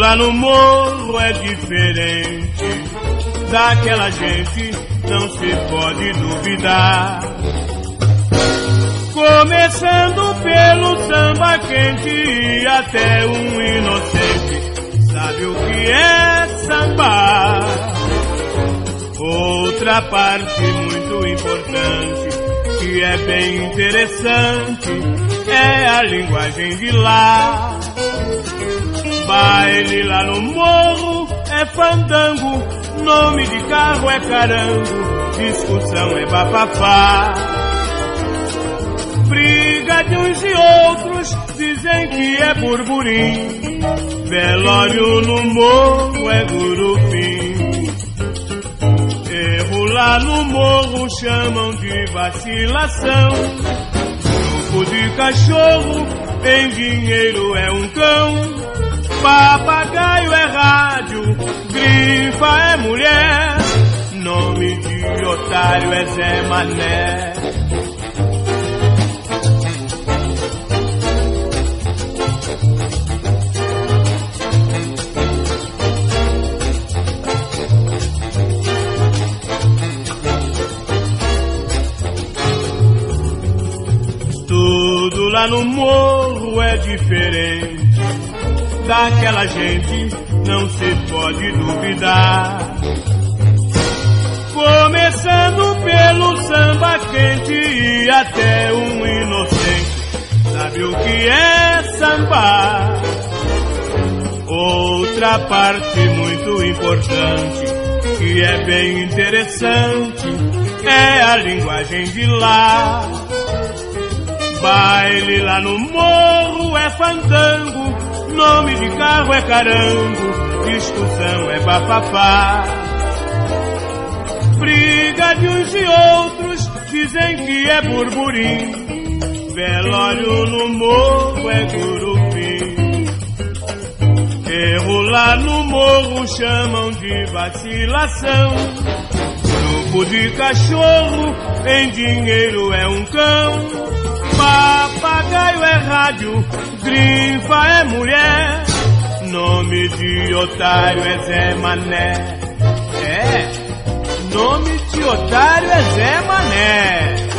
lá no morro é diferente. Daquela gente não se pode duvidar. Começando pelo samba quente e até um inocente sabe o que é samba. Outra parte muito importante, que é bem interessante, é a linguagem de lá. Baile lá no morro é fandango, nome de carro é carango, discussão é bafafá. Briga de uns e outros, dizem que é burburim, velório no morro é gurupim. Erro lá no morro chamam de vacilação. Grupo de cachorro, em dinheiro é um cão. Papagaio é rádio, grifa é mulher, nome de otário é Zé Mané. Tudo lá no morro é diferente. Daquela gente não se pode duvidar. Começando pelo samba quente e até um inocente sabe o que é samba. Outra parte muito importante, que é bem interessante, é a linguagem de lá. Baile lá no morro é fandango, nome de carro é carango, discussão é bafafá. Briga de uns e outros, dizem que é burburim, velório no morro é gurupim. Erro lá no morro chamam de vacilação. Grupo de cachorro, em dinheiro é um cão. Papagaio é rádio, grifa é mulher, nome de otário é Zé Mané. É, nome de otário é Zé Mané.